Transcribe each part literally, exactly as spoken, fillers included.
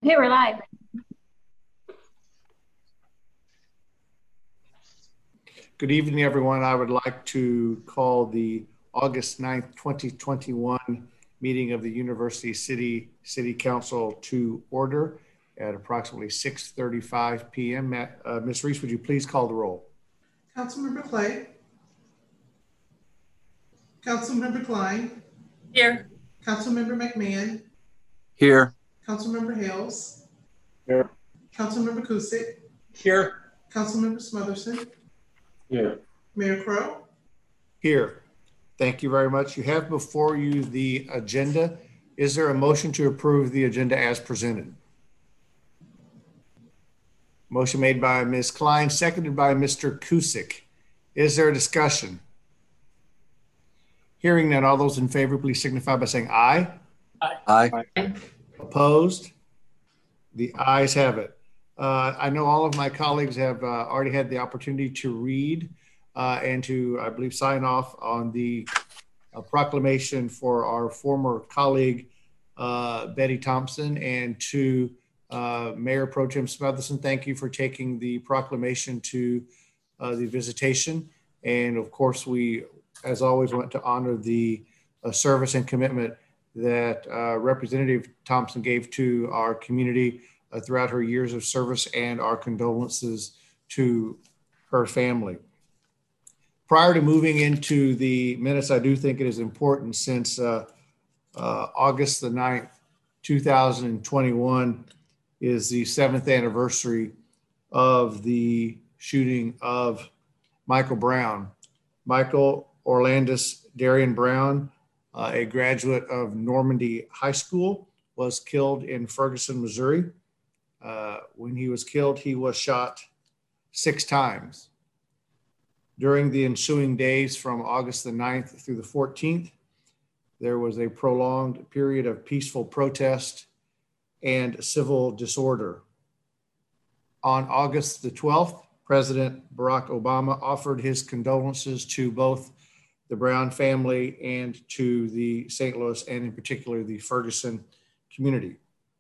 Hey, we're live. Good evening, everyone. I would like to call the August ninth, twenty twenty-one meeting of the University City City Council to order at approximately six thirty-five p m Uh, Miz Reese, would you please call the roll? Councilmember Clay. Councilmember Klein. Here. Councilmember McMahon. Here. Councilmember Hales. Here. Councilmember Kusick. Here. Councilmember Smotherson. Here. Mayor Crowe. Here. Thank you very much. You have before you the agenda. Is there a motion to approve the agenda as presented? Motion made by Miz Klein, seconded by Mister Kusick. Is there a discussion? Hearing none, all those in favor, please signify by saying aye. Aye. Aye. Opposed? The ayes have it. Uh, I know all of my colleagues have uh, already had the opportunity to read uh, and to, I believe, sign off on the uh, proclamation for our former colleague, uh, Betty Thompson, and to uh, Mayor Pro Tem Smotherson. Thank you for taking the proclamation to uh, the visitation. And of course, we, as always, want to honor the uh, service and commitment that uh, Representative Thompson gave to our community uh, throughout her years of service, and our condolences to her family. Prior to moving into the minutes, I do think it is important, since uh, uh, August the ninth, two thousand twenty-one is the seventh anniversary of the shooting of Michael Brown. Michael Orlandis Darian Brown, uh, a graduate of Normandy High School, was killed in Ferguson, Missouri. Uh, when he was killed, he was shot six times. During the ensuing days from August the ninth through the fourteenth, there was a prolonged period of peaceful protest and civil disorder. On August the twelfth, President Barack Obama offered his condolences to both the Brown family and to the Saint Louis, and in particular the Ferguson community.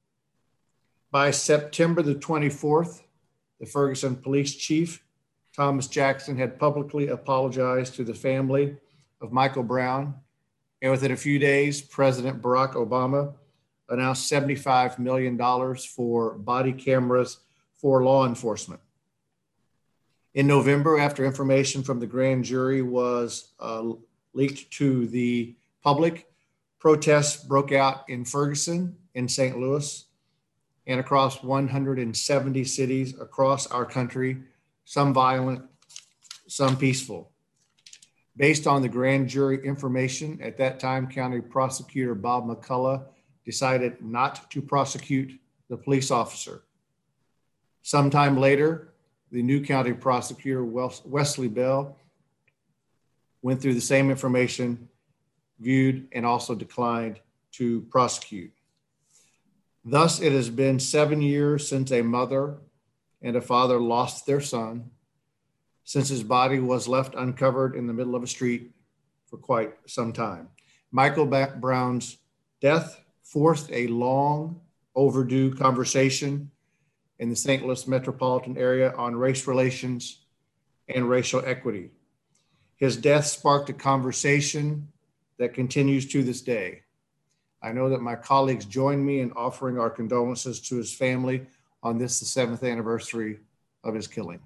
By September the twenty-fourth, the Ferguson police chief, Thomas Jackson, had publicly apologized to the family of Michael Brown. And within a few days, President Barack Obama announced seventy-five million dollars for body cameras for law enforcement. In November, after information from the grand jury was uh, leaked to the public, protests broke out in Ferguson, in Saint Louis, and across one hundred seventy cities across our country, some violent, some peaceful. Based on the grand jury information, at that time, County Prosecutor Bob McCullough decided not to prosecute the police officer. Sometime later, the new county prosecutor, Wesley Bell, went through the same information, viewed, and also declined to prosecute. Thus, it has been seven years since a mother and a father lost their son, since his body was left uncovered in the middle of a street for quite some time. Michael Brown's death forced a long overdue conversation in the Saint Louis metropolitan area on race relations and racial equity. His death sparked a conversation that continues to this day. I know that my colleagues join me in offering our condolences to his family on this, the seventh anniversary of his killing.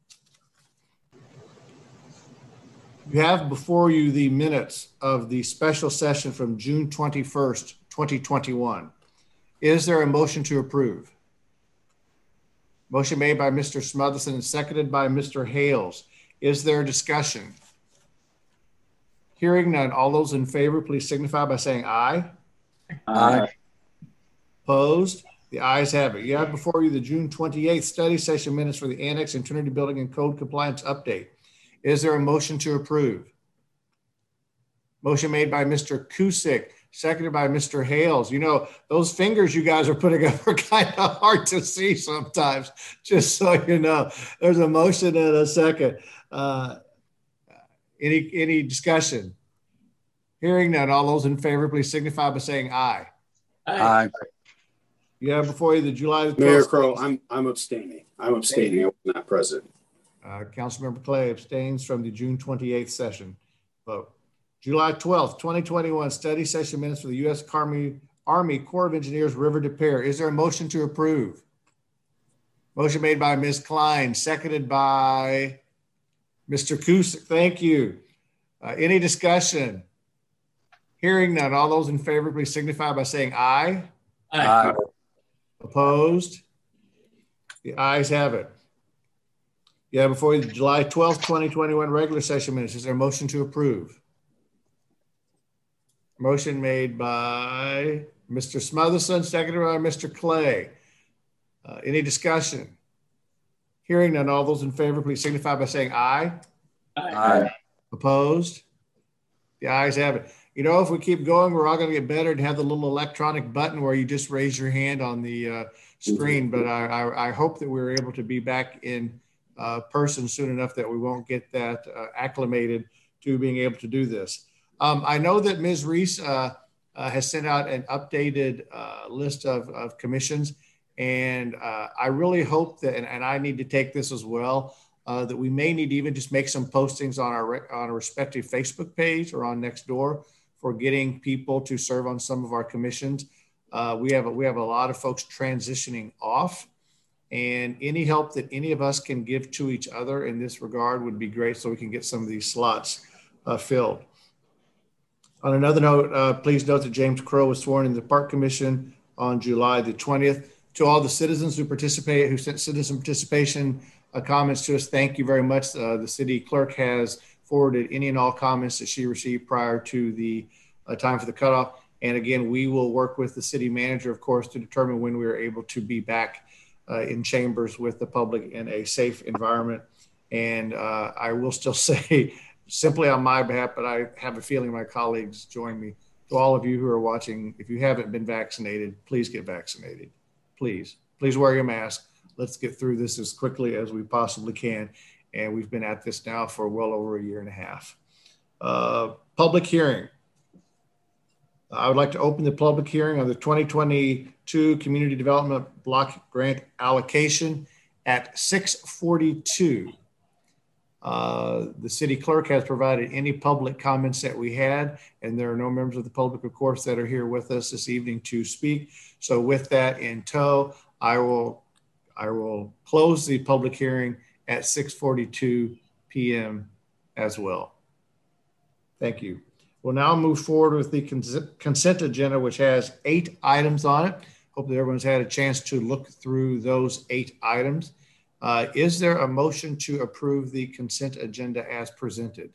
You have before you the minutes of the special session from June twenty-first, twenty twenty-one. Is there a motion to approve? Motion made by Mister Smotherson and seconded by Mister Hales. Is there a discussion? Hearing none, all those in favor, please signify by saying aye. Aye. Opposed? The ayes have it. You have before you the June twenty-eighth study session minutes for the Annex and Trinity Building and Code Compliance Update. Is there a motion to approve? Motion made by Mister Kusick, seconded by Mister Hales. You know, those fingers you guys are putting up are kind of hard to see sometimes, just so you know. There's a motion and a second. Uh, any, any discussion? Hearing none, all those in favor, please signify by saying aye. Aye. You have before you the July the Mayor twelfth. Crow, I'm I'm abstaining. I'm abstaining. I was not present. Uh, Councilmember Clay abstains from the June twenty-eighth session vote. July twelfth, twenty twenty-one study session minutes for the U S Army, Army Corps of Engineers River to Pear. Is there a motion to approve? Motion made by Miz Klein, seconded by Mister Cusick. Thank you. Uh, any discussion? Hearing none. All those in favor, please signify by saying aye. Aye. Opposed? The ayes have it. Yeah, before you, July twelfth, twenty twenty-one regular session minutes. Is there a motion to approve? Motion made by Mister Smotherson, seconded by Mister Clay. Uh, any discussion? Hearing none. All those in favor, please signify by saying aye. Aye. Opposed? The ayes have it. You know, if we keep going, we're all going to get better and have the little electronic button where you just raise your hand on the uh, screen. But I, I, I hope that we're able to be back in uh, person soon enough that we won't get that uh, acclimated to being able to do this. Um, I know that Miz Reese uh, uh, has sent out an updated uh, list of, of commissions. And uh, I really hope that, and, and I need to take this as well, uh, that we may need to even just make some postings on our on a respective Facebook page or on Nextdoor for getting people to serve on some of our commissions. Uh, we have a, we have a lot of folks transitioning off, and any help that any of us can give to each other in this regard would be great, so we can get some of these slots uh, filled. On another note, uh, please note that James Crow was sworn in the Park Commission on July the twentieth. To all the citizens who participate, who sent citizen participation uh, comments to us, thank you very much. Uh, the city clerk has forwarded any and all comments that she received prior to the uh, time for the cutoff. And again, we will work with the city manager, of course, to determine when we are able to be back uh, in chambers with the public in a safe environment. And uh, I will still say, simply on my behalf, but I have a feeling my colleagues join me. To all of you who are watching, if you haven't been vaccinated, please get vaccinated. Please, please wear your mask. Let's get through this as quickly as we possibly can. And we've been at this now for well over a year and a half. Uh, public hearing. I would like to open the public hearing on the twenty twenty-two Community Development Block Grant allocation at six forty-two. Uh, the city clerk has provided any public comments that we had, and there are no members of the public, of course, that are here with us this evening to speak. So with that in tow, I will, I will close the public hearing at six forty-two p m as well. Thank you. We'll now move forward with the consent agenda, which has eight items on it. Hope that everyone's had a chance to look through those eight items. Uh, is there a motion to approve the consent agenda as presented?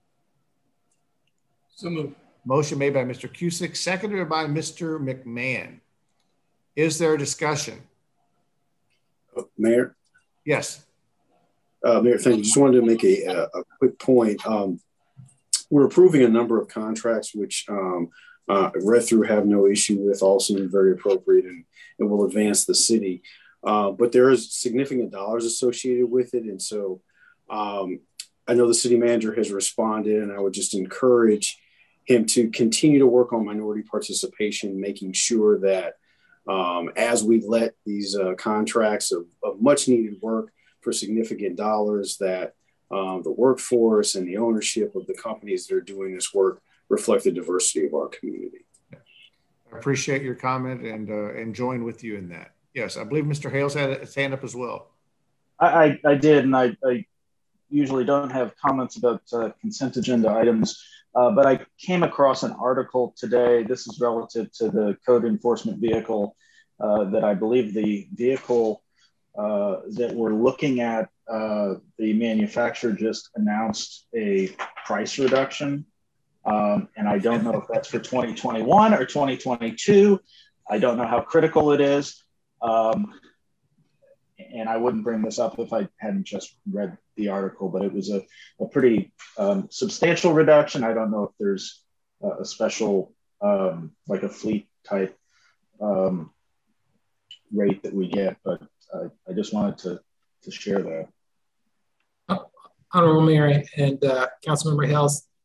So moved. Motion made by Mister Cusick, seconded by Mister McMahon. Is there a discussion? Mayor? Yes. Uh, Mayor, thank you. Just wanted to make a, a, a quick point. Um, we're approving a number of contracts, which um, uh, I read through, have no issue with, all seem very appropriate and, and will advance the city. Uh, but there is significant dollars associated with it. And so um, I know the city manager has responded, and I would just encourage him to continue to work on minority participation, making sure that um, as we let these uh, contracts of, of much needed work for significant dollars, that um, the workforce and the ownership of the companies that are doing this work reflect the diversity of our community. I appreciate your comment and, uh, and join with you in that. Yes, I believe Mister Hales had his hand up as well. I, I, I did, and I, I usually don't have comments about uh, consent agenda items, uh, but I came across an article today. This is relative to the code enforcement vehicle uh, that I believe the vehicle uh, that we're looking at, uh, the manufacturer just announced a price reduction. Um, and I don't know if that's for twenty twenty-one or twenty twenty-two. I don't know how critical it is. Um, and I wouldn't bring this up if I hadn't just read the article, but it was a, a pretty um, substantial reduction. I don't know if there's a, a special, um, like a fleet type um, rate that we get, but uh, I just wanted to, to share that. Honorable Mayor and uh, Councilmember Hales,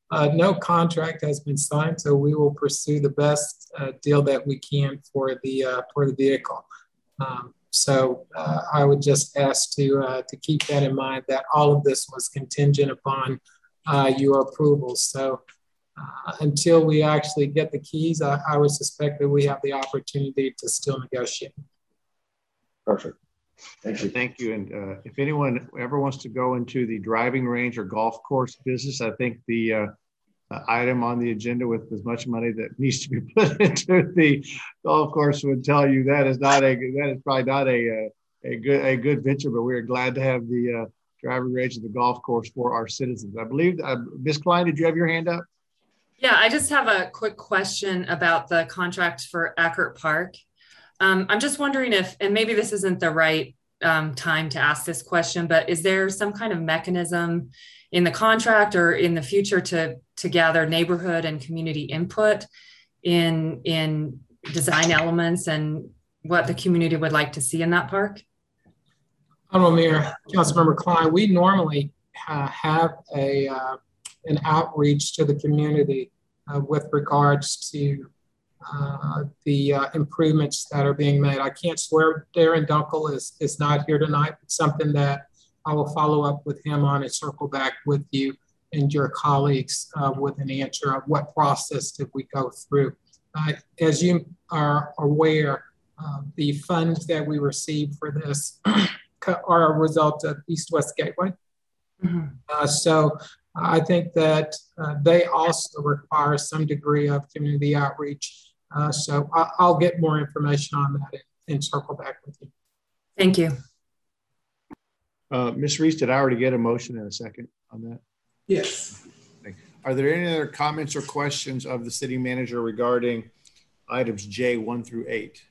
Uh, no contract has been signed, so we will pursue the best uh, deal that we can for the uh, for the vehicle. Um, so uh, I would just ask to uh, to keep that in mind, that all of this was contingent upon uh, your approval. So uh, until we actually get the keys, I, I would suspect that we have the opportunity to still negotiate. Perfect. Thank you. Thank you. And uh, if anyone ever wants to go into the driving range or golf course business, I think the uh, uh, item on the agenda with as much money that needs to be put into the golf course would tell you that is not a that is probably not a a good a good venture. But we're glad to have the uh, driving range of the golf course for our citizens. I believe uh, Miz Klein, did you have your hand up? Yeah, I just have a quick question about the contract for Eckert Park. Um, I'm just wondering if, and maybe this isn't the right um, time to ask this question, but is there some kind of mechanism in the contract or in the future to, to gather neighborhood and community input in, in design elements and what the community would like to see in that park? Honorable Mayor, Councilmember Klein, we normally uh, have a uh, an outreach to the community uh, with regards to uh, the uh, improvements that are being made. I can't swear Darren Dunkel is, is not here tonight. It's something that I will follow up with him on and circle back with you and your colleagues uh, with an answer of what process did we go through. Uh, as you are aware, uh, the funds that we received for this are a result of East-West Gateway. Mm-hmm. uh, so I think that uh, they also require some degree of community outreach. Uh, so I- I'll get more information on that and, and circle back with you. Thank you. Uh, Miz Reese, did I already get a motion in a second on that? Yes. Are there any other comments or questions of the city manager regarding items J one through eight?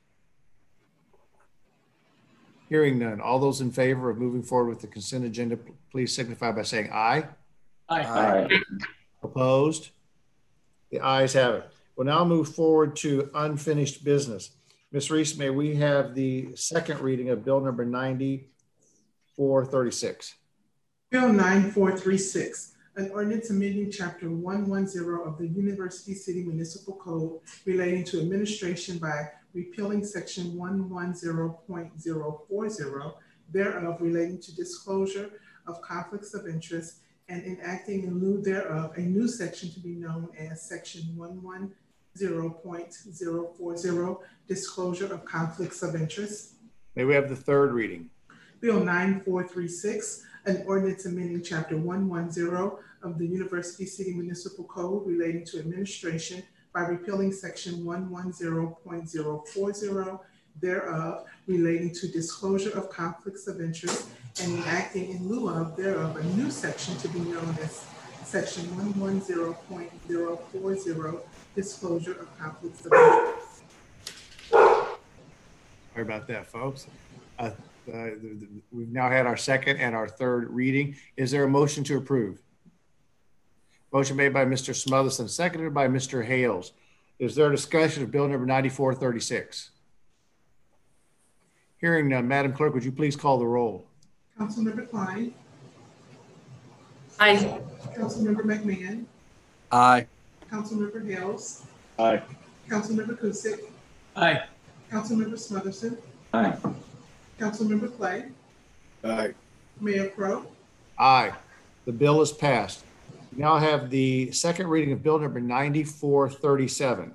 Hearing none. All those in favor of moving forward with the consent agenda, please signify by saying aye. Aye. Aye. Opposed? The ayes have it. We'll now move forward to unfinished business. Miz Reese, may we have the second reading of bill number ninety-four thirty-six? Bill nine four three six, an ordinance amending chapter one one zero of the University City Municipal Code relating to administration by repealing section one one zero point zero four zero thereof relating to disclosure of conflicts of interest and enacting in lieu thereof a new section to be known as section one one zero point zero four zero, disclosure of conflicts of interest. May we have the third reading? Bill nine four three six, an ordinance amending chapter one one zero of the University City Municipal Code relating to administration by repealing section one one zero point zero four zero thereof relating to disclosure of conflicts of interest and enacting in lieu of thereof a new section to be known as section one one zero point zero four zero, disclosure of conflicts of interest. Sorry about that, folks. Uh, uh, we've now had our second and our third reading. Is there a motion to approve? Motion made by Mister Smotherson, seconded by Mister Hales. Is there a discussion of bill number ninety-four thirty-six? Hearing none, Madam Clerk, would you please call the roll? Councilmember Klein. Aye. Councilmember McMahon. Aye. Councilmember Hales. Aye. Councilmember Kusick. Aye. Councilmember Smotherson. Aye. Councilmember Clay. Aye. Mayor Pro. Aye. The bill is passed. We now have the second reading of bill number ninety-four thirty-seven.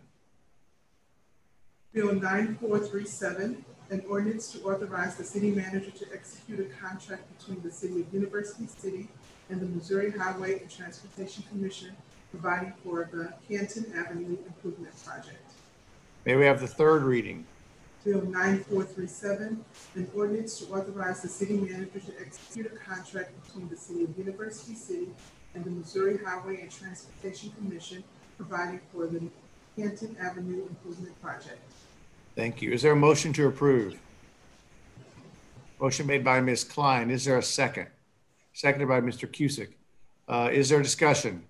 Bill nine four three seven, an ordinance to authorize the city manager to execute a contract between the city of University City and the Missouri Highway and Transportation Commission providing for the Canton Avenue Improvement Project. May we have the third reading? Bill nine four three seven, an ordinance to authorize the city manager to execute a contract between the city of University City and the Missouri Highway and Transportation Commission providing for the Canton Avenue Improvement Project. Thank you. Is there a motion to approve? Motion made by Miz Klein. Is there a second? Seconded by Mister Cusick. Uh, is there discussion?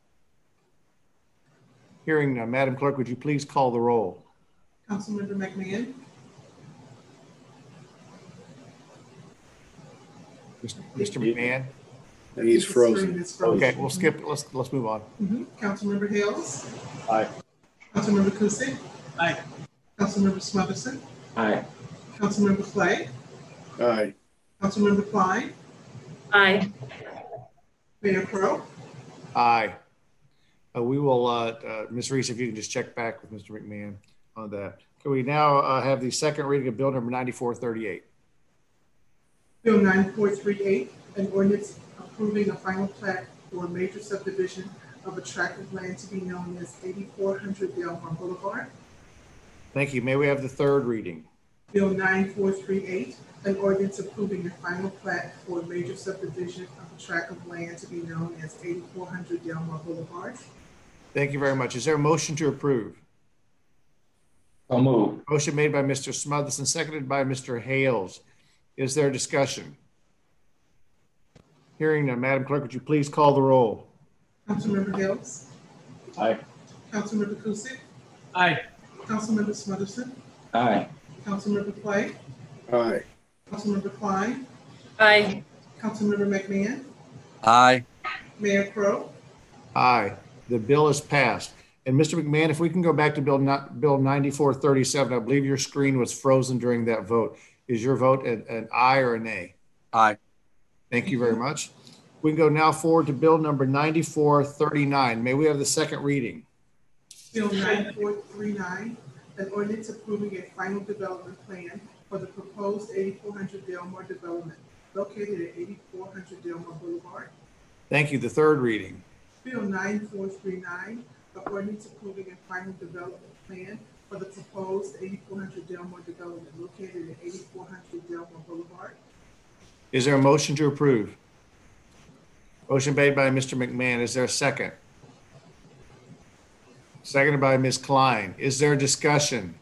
Hearing none, Madam Clerk, would you please call the roll? Councilmember McMahon. Mister McMahon? And he's The frozen. screen is frozen. Okay, we'll skip. Let's let's move on. Mm-hmm. Councilmember Hales. Aye. Councilmember Kusick. Aye. Councilmember Smotherson. Aye. Councilmember Clay. Aye. Councilmember Klein. Aye. Mayor Pro. Aye. Uh, we will, uh, uh, Miz Reese, if you can just check back with Mister McMahon on that. Can we now uh, have the second reading of Bill number ninety-four thirty-eight? Bill ninety-four thirty-eight, an ordinance approving a final plat for a major subdivision of a tract of land to be known as eighty-four hundred Delmar Boulevard. Thank you. May we have the third reading? Bill ninety-four thirty-eight, an ordinance approving a final plat for a major subdivision of a tract of land to be known as eighty-four hundred Delmar Boulevard. Thank you very much. Is there a motion to approve? So moved. Motion made by Mister Smotherson, seconded by Mister Hales. Is there discussion? Hearing none, Madam Clerk, would you please call the roll? Councilmember Hales. Aye. Councilmember Kusick. Aye. Councilmember Smotherson. Aye. Councilmember Clay. Aye. Councilmember Klein. Aye. Councilmember McMahon. Aye. Mayor Pro. Aye. The bill is passed. And Mister McMahon, if we can go back to Bill not Bill ninety-four thirty-seven, I believe your screen was frozen during that vote. Is your vote an, an aye or a nay? Aye. Thank you very much. We can go now forward to Bill number ninety-four thirty-nine. May we have the second reading? Bill ninety-four thirty-nine, an ordinance approving a final development plan for the proposed eighty-four hundred Delmar development located at eighty-four hundred Delmar Boulevard. Thank you. The third reading. Bill ninety-four thirty-nine, an ordinance approving a final development plan for the proposed eighty-four hundred Delmar development located at eighty-four hundred Delmar Boulevard. Is there a motion to approve? Motion made by Mister McMahon. Is there a second? Seconded by Miz Klein. Is there discussion?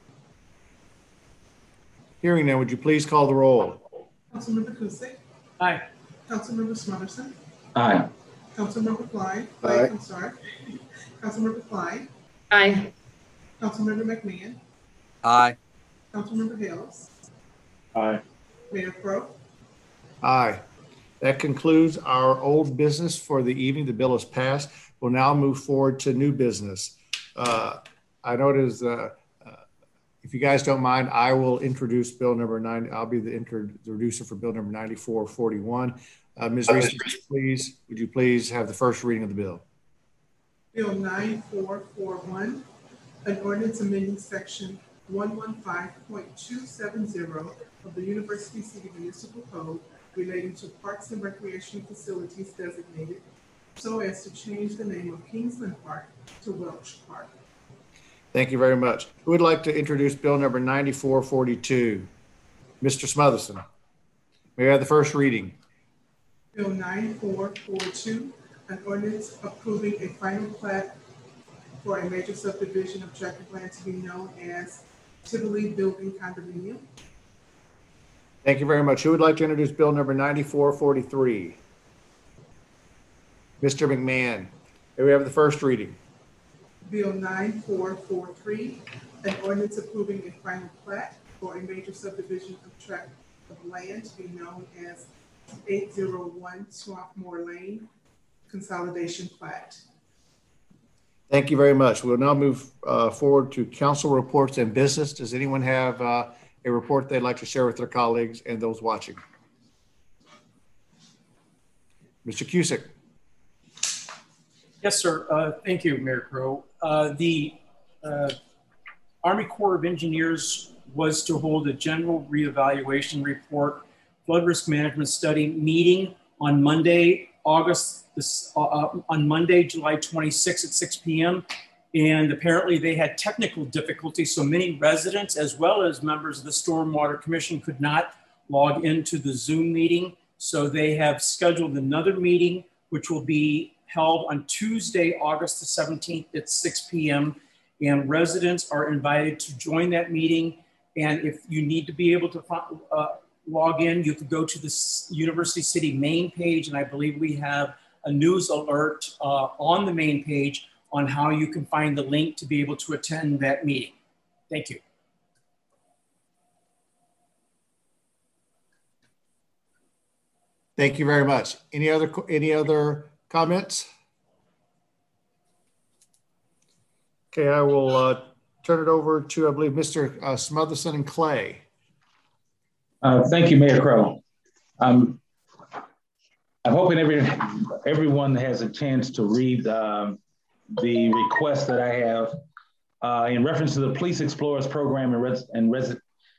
Hearing none, would you please call the roll? Councilmember Kusick. Aye. Councilmember Smotherson. Aye. Councilmember Klein. Aye. I'm sorry. Councilmember Klein. Aye. Councilmember McMahon. Aye. Councilmember Hales. Aye. Mayor Pro. Aye. That concludes our old business for the evening. The bill is passed. We'll now move forward to new business. Uh, I know it is, uh, uh, if you guys don't mind, I will introduce bill number nine. I'll be the introducer for bill number ninety-four forty-one. Uh, Miz Reese, please, would you please have the first reading of the bill? Bill ninety-four forty-one, an ordinance amending section one fifteen point two seven zero of the University City Municipal Code relating to parks and recreation facilities designated so as to change the name of Kingsland Park to Welch Park. Thank you very much. Who would like to introduce bill number ninety-four forty-two? Mister Smotherson. May I have the first reading? Bill ninety-four forty-two, an ordinance approving a final plat for a major subdivision of tract of land to be known as Tivoli Building Condominium. Thank you very much. Who would like to introduce bill number ninety-four forty-three? Mister McMahon. May we have the first reading? Bill ninety-four forty-three, an ordinance approving a final plat for a major subdivision of tract of land to be known as eight oh one Swampmore Lane Consolidation Plat. Thank you very much. We'll now move uh, forward to council reports and business. Does anyone have uh, a report they'd like to share with their colleagues and those watching? Mister Cusick. Yes, sir. Uh, thank you, Mayor Crow. Uh, the uh, Army Corps of Engineers was to hold a general reevaluation report, flood risk management study meeting on Monday, August, this, uh, on Monday, July twenty-sixth at six p m And apparently they had technical difficulties, so many residents as well as members of the Stormwater Commission could not log into the Zoom meeting. So they have scheduled another meeting, which will be held on Tuesday, August the seventeenth at six p m And residents are invited to join that meeting. And if you need to be able to uh, log in, you can go to the University City main page. And I believe we have a news alert uh, on the main page on how you can find the link to be able to attend that meeting. Thank you. Thank you very much. Any other any other comments? Okay, I will uh, turn it over to, I believe, Mister Uh, Smotherson and Clay. Uh, thank you, Mayor Crow. Um, I'm hoping every, everyone has a chance to read um, the request that I have uh, in reference to the Police Explorers Program and, res and, res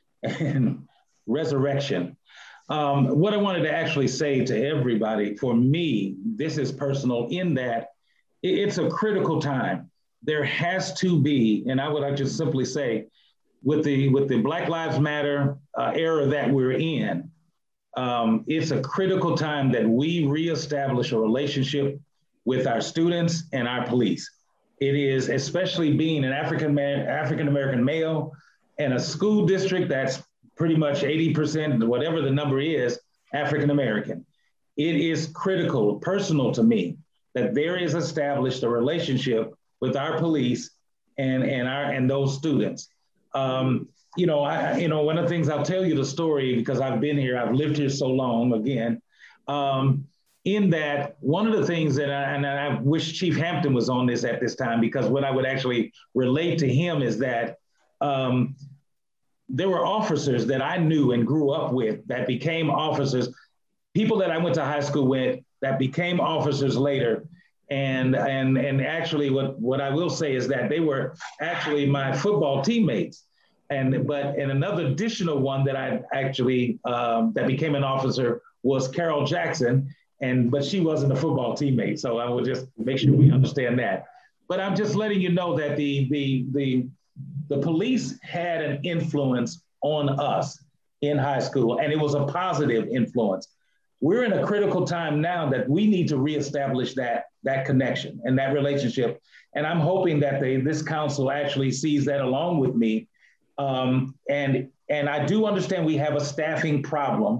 and Resurrection. Um, what I wanted to actually say to everybody, for me, this is personal in that it's a critical time. There has to be, and I would like to simply say, with the with the Black Lives Matter uh, era that we're in, um, it's a critical time that we reestablish a relationship with our students and our police. It is, especially being an African man, African American male, and a school district that's pretty much eighty percent, whatever the number is, African American. It is critical, personal to me, that there is established a relationship with our police and and our and those students. Um, you know, I you know one of the things I'll tell you the story because I've been here, I've lived here so long. Again, um, in that one of the things that I, and I wish Chief Hampton was on this at this time, because what I would actually relate to him is that um, there were officers that I knew and grew up with that became officers, people that I went to high school with that became officers later. And and and actually what, what I will say is that they were actually my football teammates. And but and another additional one that I actually um, that became an officer was Carol Jackson. And but she wasn't a football teammate. So I will just make sure we understand that. But I'm just letting you know that the the the the police had an influence on us in high school, and it was a positive influence. We're in a critical time now that we need to reestablish that, that connection and that relationship. And I'm hoping that they, this council actually sees that along with me. Um, and, and I do understand we have a staffing problem,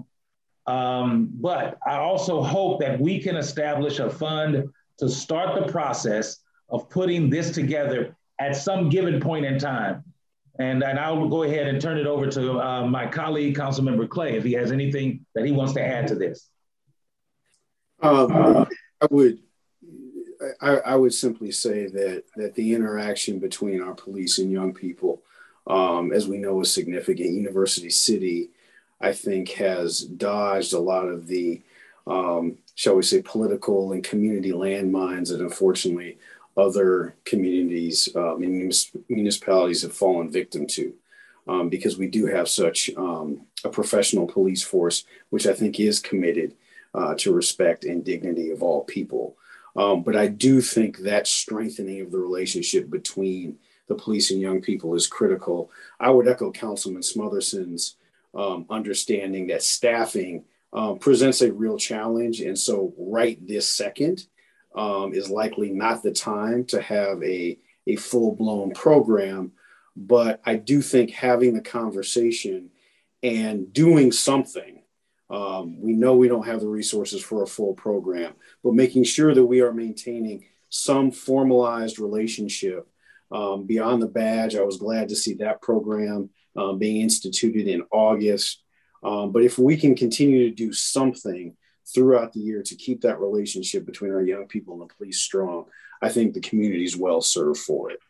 um, but I also hope that we can establish a fund to start the process of putting this together at some given point in time. And, and I'll go ahead and turn it over to uh, my colleague, Councilmember Clay, if he has anything that he wants to add to this. Um, I would, I, I would simply say that that the interaction between our police and young people, um, as we know, is significant. University City, I think, has dodged a lot of the, um, shall we say, political and community landmines that unfortunately other communities um, and municipalities have fallen victim to, um, because we do have such um, a professional police force, which I think is committed uh, to respect and dignity of all people. Um, but I do think that strengthening of the relationship between the police and young people is critical. I would echo Councilman Smotherson's um, understanding that staffing um, presents a real challenge. And so right this second, Um, is likely not the time to have a, a full-blown program. But I do think having the conversation and doing something, um, we know we don't have the resources for a full program, but making sure that we are maintaining some formalized relationship um, beyond the badge. I was glad to see that program um, being instituted in August. Um, but if we can continue to do something throughout the year to keep that relationship between our young people and the police strong, I think the community is well served for it.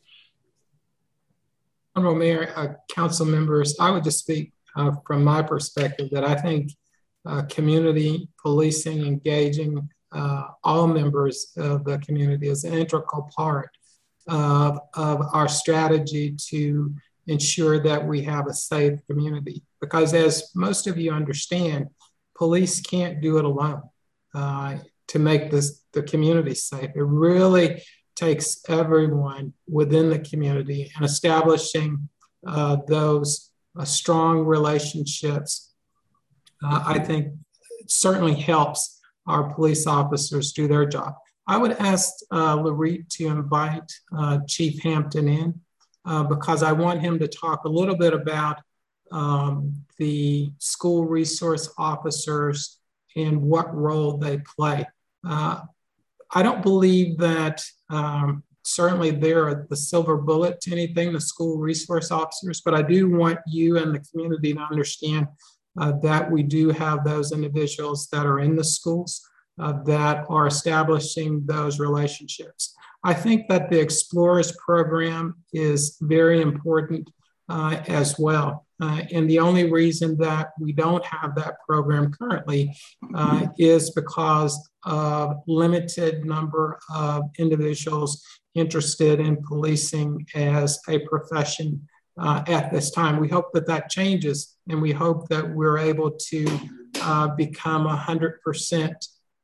Honorable Mayor, uh, council members, I would just speak uh, from my perspective that I think uh, community policing, engaging uh, all members of the community is an integral part of, of our strategy to ensure that we have a safe community. Because as most of you understand, police can't do it alone uh, to make this the community safe. It really takes everyone within the community and establishing uh, those uh, strong relationships. Uh, I think it certainly helps our police officers do their job. I would ask uh, Lareet to invite uh, Chief Hampton in uh, because I want him to talk a little bit about Um, the school resource officers and what role they play. Uh, I don't believe that um, certainly they're the silver bullet to anything, the school resource officers, but I do want you and the community to understand uh, that we do have those individuals that are in the schools uh, that are establishing those relationships. I think that the Explorers program is very important uh, as well. Uh, and the only reason that we don't have that program currently uh, is because of limited number of individuals interested in policing as a profession uh, at this time. We hope that that changes, and we hope that we're able to uh, become one hundred percent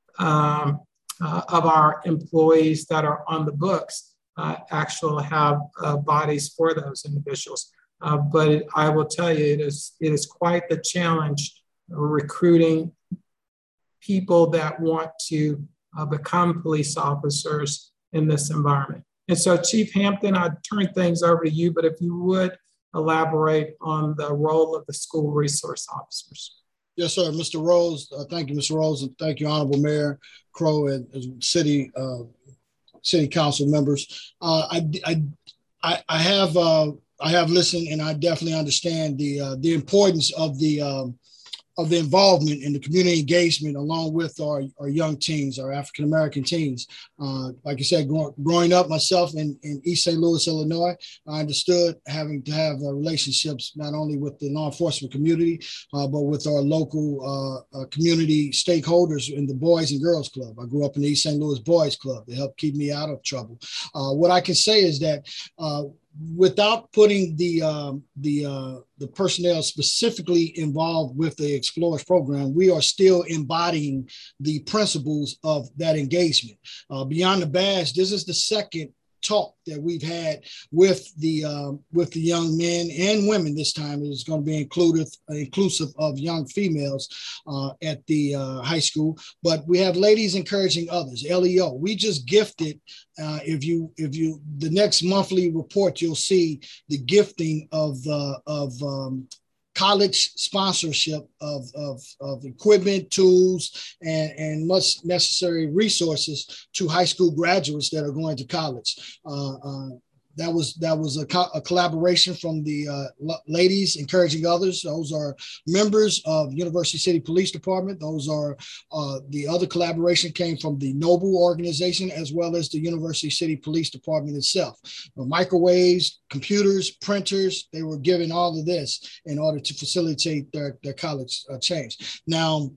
um, uh, of our employees that are on the books uh, actually have uh, bodies for those individuals. Uh, but it, I will tell you, it is, it is quite the challenge recruiting people that want to uh, become police officers in this environment. And so, Chief Hampton, I'd turn things over to you, but if you would elaborate on the role of the school resource officers. Yes, sir. Mister Rose, uh, thank you, Mister Rose, and thank you, Honorable Mayor Crow and, and city uh, city council members. Uh, I, I, I have uh, I have listened, and I definitely understand the uh, the importance of the um, of the involvement in the community engagement along with our, our young teens, our African-American teens. Uh, like I said, grow, growing up myself in, in East Saint Louis, Illinois, I understood having to have uh, relationships not only with the law enforcement community, uh, but with our local uh, uh, community stakeholders in the Boys and Girls Club. I grew up in the East Saint Louis Boys Club. They helped keep me out of trouble. Uh, what I can say is that uh, without putting the um, the uh, the personnel specifically involved with the Explorers program, we are still embodying the principles of that engagement. Uh, beyond the badge, this is the second talk that we've had with the um, with the young men and women. This time it is going to be included inclusive of young females uh, at the uh, high school. But we have ladies encouraging others. L E O. We just gifted. Uh, if you if you the next monthly report, you'll see the gifting of uh, of um, college sponsorship of, of, of equipment, tools, and, and much necessary resources to high school graduates that are going to college. Uh, uh, that was that was a, co a collaboration from the uh, ladies encouraging others. Those are members of University City Police Department. Those are uh, the other collaboration came from the Noble organization as well as the University City Police Department itself. Uh, microwaves, computers, printers, they were given all of this in order to facilitate their, their college uh, change. Now,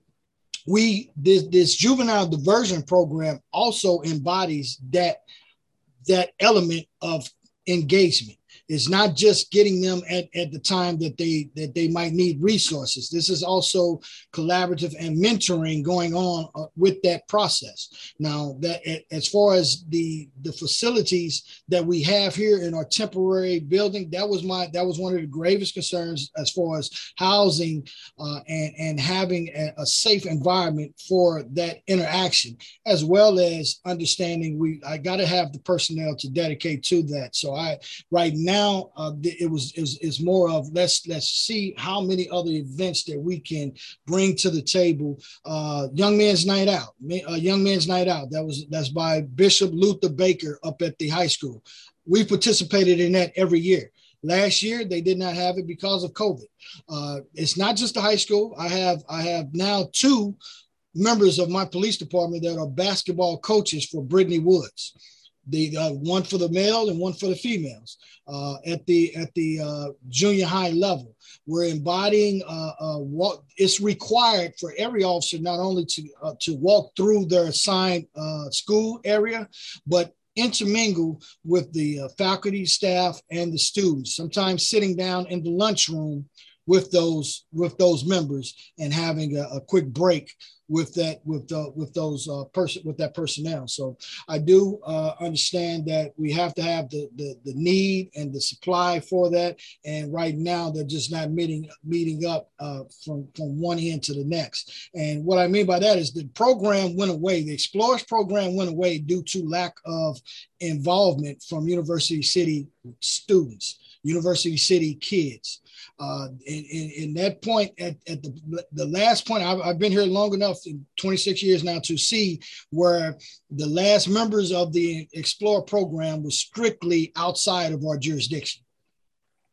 we this, this juvenile diversion program also embodies that, that element of engagement. It's not just getting them at, at the time that they that they might need resources. This is also collaborative and mentoring going on uh, with that process. Now, that as far as the the facilities that we have here in our temporary building, that was my that was one of the gravest concerns as far as housing uh, and and having a, a safe environment for that interaction, as well as understanding we I got to have the personnel to dedicate to that. So I right now. Now uh, it was is is more of let's let's see how many other events that we can bring to the table. Uh, Young Men's Night Out, uh, Young Men's Night Out. That was that's by Bishop Luther Baker up at the high school. We participated in that every year. Last year they did not have it because of COVID. Uh, it's not just the high school. I have I have now two members of my police department that are basketball coaches for Brittany Woods. The uh, one for the male and one for the females uh, at the at the uh, junior high level. We're embodying uh, uh, what it's required for every officer not only to uh, to walk through their assigned uh, school area, but intermingle with the uh, faculty, staff, and the students. Sometimes sitting down in the lunchroom with those with those members and having a, a quick break with that with uh, with those uh, person with that personnel. So I do uh, understand that we have to have the, the the need and the supply for that. And right now they're just not meeting meeting up uh, from from one end to the next. And what I mean by that is the program went away. The Explorers program went away due to lack of involvement from University City students, University City kids. Uh, in, in, in that point, at, at the, the last point, I've, I've been here long enough, in twenty-six years now, to see where the last members of the Explorer program was strictly outside of our jurisdiction.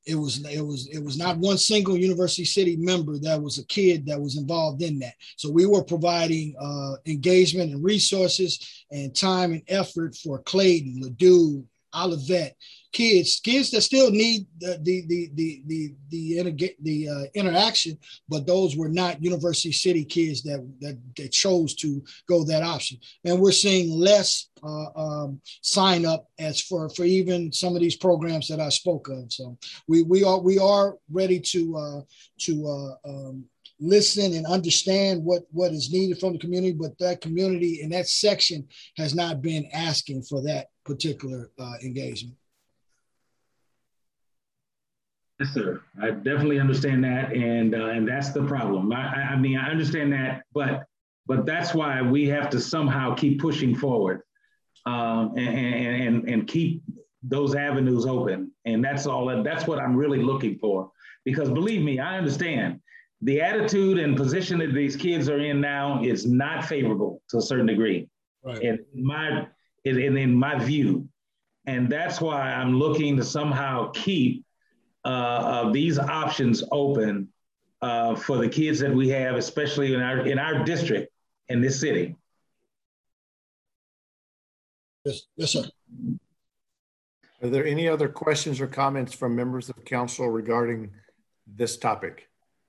it was it was it was not one single University City member that was a kid that was involved in that. So we were providing uh, engagement and resources and time and effort for Clayton, Ladue, Olivet, kids, kids that still need the the the the the the, the uh, interaction, but those were not University City kids that, that that chose to go that option. And we're seeing less uh, um, sign up as for for even some of these programs that I spoke of. So we we are we are ready to uh, to uh, um, listen and understand what what is needed from the community, but that community in that section has not been asking for that particular uh, engagement. Yes, sir. I definitely understand that, and uh, and that's the problem. I, I mean, I understand that, but but that's why we have to somehow keep pushing forward, um, and, and and keep those avenues open. And that's all. That's what I'm really looking for. Because believe me, I understand the attitude and position that these kids are in now is not favorable to a certain degree, right. in my in, in my view, and that's why I'm looking to somehow keep Uh, uh, these options open uh, for the kids that we have, especially in our in our district in this city. Yes, yes, sir. Are there any other questions or comments from members of council regarding this topic?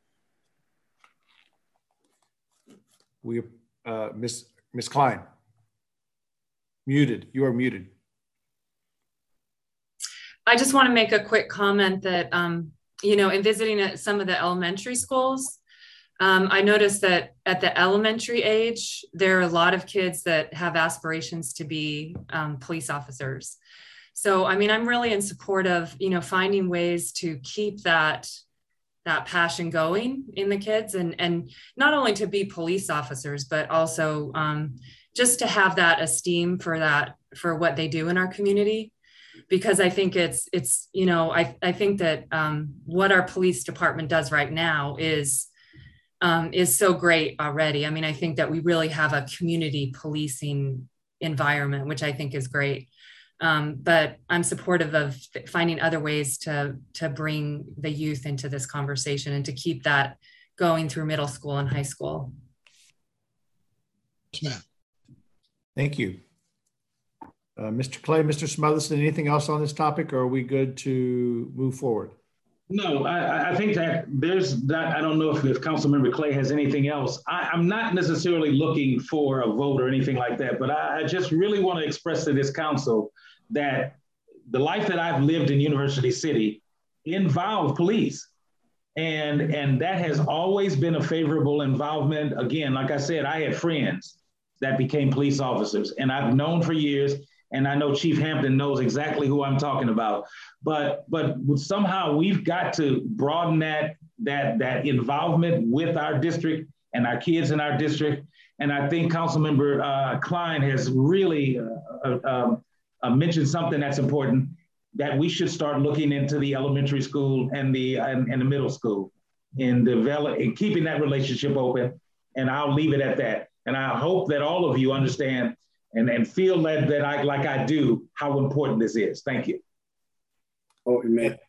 We, uh, Miz Miz Klein, muted. You are muted. I just want to make a quick comment that, um, you know, in visiting at some of the elementary schools, um, I noticed that at the elementary age, there are a lot of kids that have aspirations to be um, police officers. So, I mean, I'm really in support of, you know, finding ways to keep that, that passion going in the kids, and, and not only to be police officers, but also um, just to have that esteem for that, for what they do in our community. Because I think it's, it's you know, I, I think that um, what our police department does right now is, um, is so great already. I mean, I think that we really have a community policing environment, which I think is great. Um, but I'm supportive of finding other ways to, to bring the youth into this conversation and to keep that going through middle school and high school. Yes, ma'am. Thank you. Uh, Mister Clay, Mister Smotherson, anything else on this topic, or are we good to move forward? No, I, I think that there's that. I don't know if, if Councilmember Clay has anything else. I, I'm not necessarily looking for a vote or anything like that, but I, I just really want to express to this council that the life that I've lived in University City involved police. And, and that has always been a favorable involvement. Again, like I said, I had friends that became police officers, and I've known for years. And I know Chief Hampton knows exactly who I'm talking about, but but somehow we've got to broaden that that that involvement with our district and our kids in our district. And I think Councilmember uh, Klein has really uh, uh, uh, mentioned something that's important, that we should start looking into the elementary school and the and, and the middle school, and develop and keeping that relationship open. And I'll leave it at that. And I hope that all of you understand and, and feel that, that I, like I do, how important this is. Thank you. Oh, and Mayor,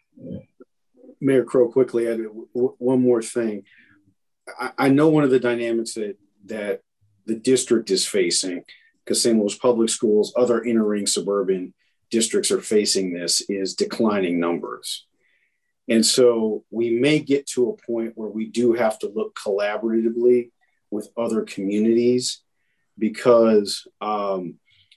Mayor Crow, quickly, I, w- one more thing. I, I know one of the dynamics that, that the district is facing, because Saint Louis Public Schools, other inner ring suburban districts are facing this, is declining numbers. And so we may get to a point where we do have to look collaboratively with other communities, because um,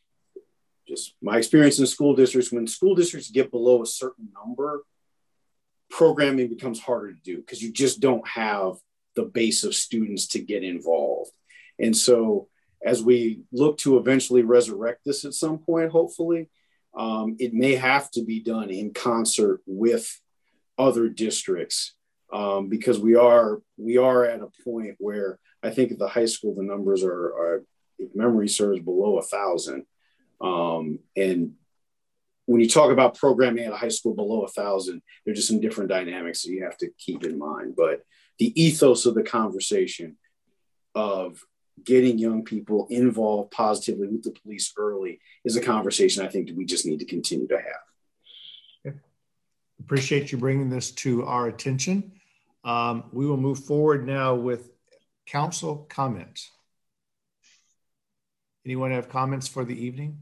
just my experience in school districts, when school districts get below a certain number, programming becomes harder to do because you just don't have the base of students to get involved. And so as we look to eventually resurrect this at some point, hopefully, um, it may have to be done in concert with other districts, um, because we are we are at a point where I think at the high school, the numbers are, are if memory serves, below a thousand. Um, and when you talk about programming at a high school below a thousand, there's just some different dynamics that you have to keep in mind. But the ethos of the conversation of getting young people involved positively with the police early is a conversation I think that we just need to continue to have. Appreciate you bringing this to our attention. Um, we will move forward now with council comments. Anyone have comments for the evening?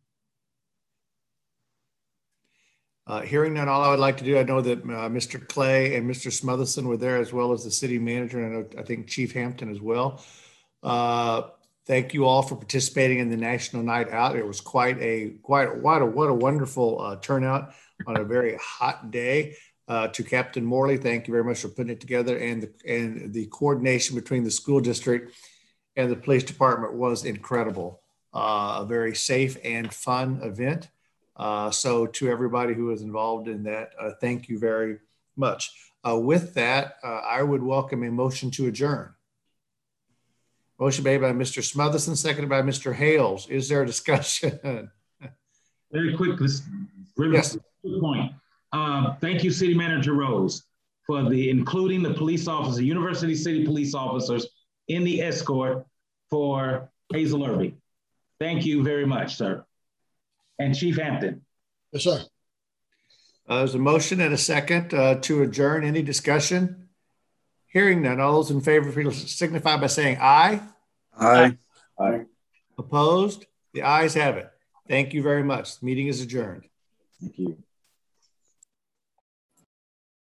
Uh, hearing none, all I would like to do, I know that uh, Mister Clay and Mister Smotherson were there, as well as the city manager, and I, know, I think Chief Hampton as well. Uh, thank you all for participating in the National Night Out. It was quite a quite what a what a wonderful uh, turnout on a very hot day. Uh, to Captain Morley, thank you very much for putting it together, and the, and the coordination between the school district and the police department was incredible. Uh, a very safe and fun event. Uh, so to everybody who was involved in that, uh, thank you very much. Uh, with that, uh, I would welcome a motion to adjourn. Motion made by Mister Smotherson, seconded by Mister Hales. Is there a discussion? Very quick, this really yes. Quick point. Um, thank you, City Manager Rose, for the including the police officer, University City police officers in the escort for Hazel Irby. Thank you very much, sir. And Chief Hampton. Yes, sir. Uh, there's a motion and a second uh, to adjourn. Any discussion? Hearing none. All those in favor, please signify by saying aye. Aye. Aye. Opposed? The ayes have it. Thank you very much. The meeting is adjourned. Thank you.